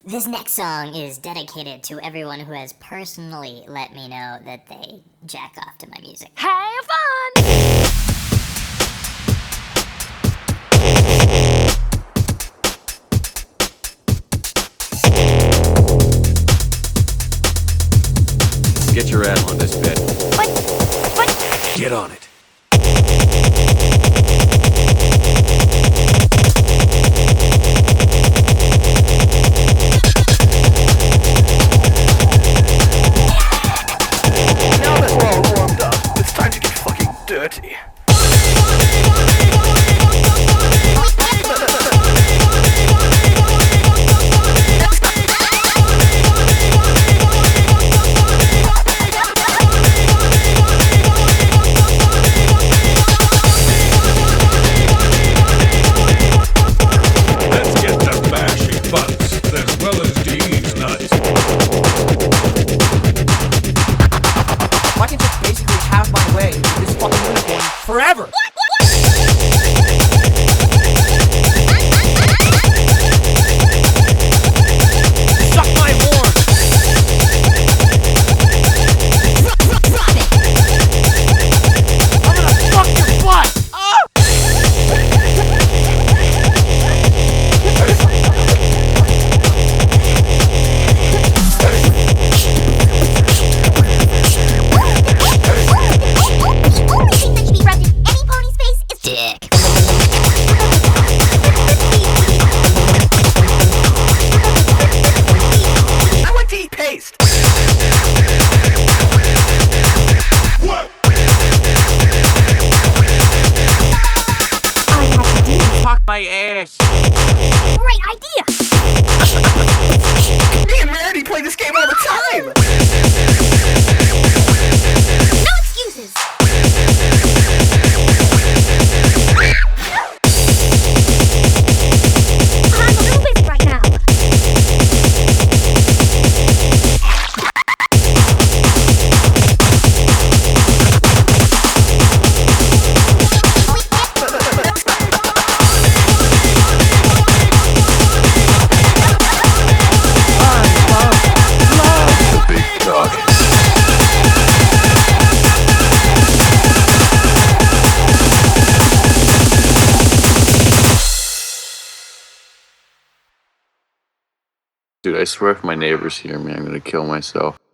This next song is dedicated to everyone who has personally let me know that they jack off to my music. Have fun! Get your ass on this bed. What? Get on it. Now that we're all warmed up, it's time to get fucking dirty. Let's get the bashing butts as well as Dean's nuts. I can just basically have my way with this fucking unicorn forever. Suck my horn. I'm gonna fuck your butt. Oh! The only thing that should be rubbed in any pony's face is Dick. I like to eat paste. Fuck my ass. great idea. Me and Rarity play this game all the time. No excuses. I'm a little busy right now. The big dog. Dude, I swear if my neighbors hear me, I'm gonna kill myself.